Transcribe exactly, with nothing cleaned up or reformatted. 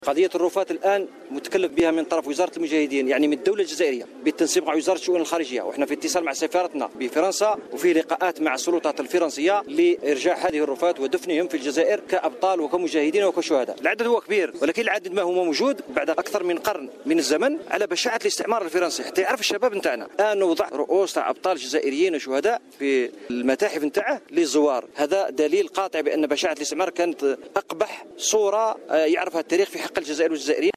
قضية الرفات الآن متكلف بها من طرف وزارة المجاهدين، يعني من الدولة الجزائرية بالتنسيق مع وزارة الشؤون الخارجية، وإحنا في اتصال مع سفارتنا بفرنسا وفي لقاءات مع السلطات الفرنسية لإرجاع هذه الرفات ودفنهم في الجزائر كأبطال وكمجاهدين وكشهداء. العدد هو كبير، ولكن العدد ما هو موجود بعد أكثر من قرن من الزمن على بشاعة الاستعمار الفرنسي، حتى يعرف الشباب نتاعنا. الآن نوضع رؤوس تاع أبطال جزائريين وشهداء في المتاحف نتاعه للزوار، هذا دليل قاطع بأن بشاعة الاستعمار كانت أقبح صورة يعرفها التاريخ في حق الجزائر والجزائريين.